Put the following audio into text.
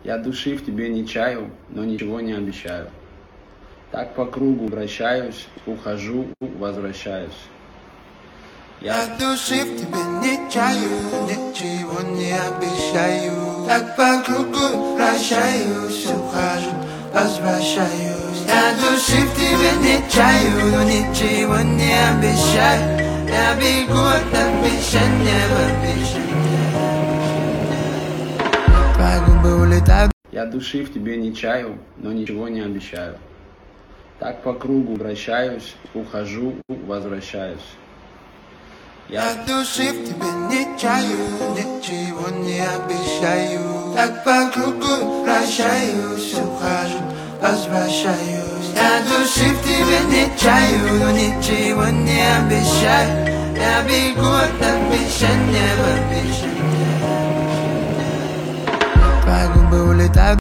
Я души в тебе не чаю, но ничего не обещаю. Так по кругу вращаюсь, ухожу, возвращаюсь. Я души в тебе не чаю, ничего не обещаю. Так по кругу вращаюсь, ухожу, возвращаюсь. Я души в тебе не чаю, но ничего не обещаю. Я бегу от обещания в обещание. По губы улетаю. Я души в тебе не чаю, но ничего не обещаю. Так по кругу вращаюсь, ухожу, возвращаюсь. Я души в тебе не чаю, ничего не обещаю. Так по кругу вращаюсь, ухожу, возвращаюсь. Я души в тебе не чаю, но ничего не обещаю. Я бегу от обещания в обещание. По губы улетаю.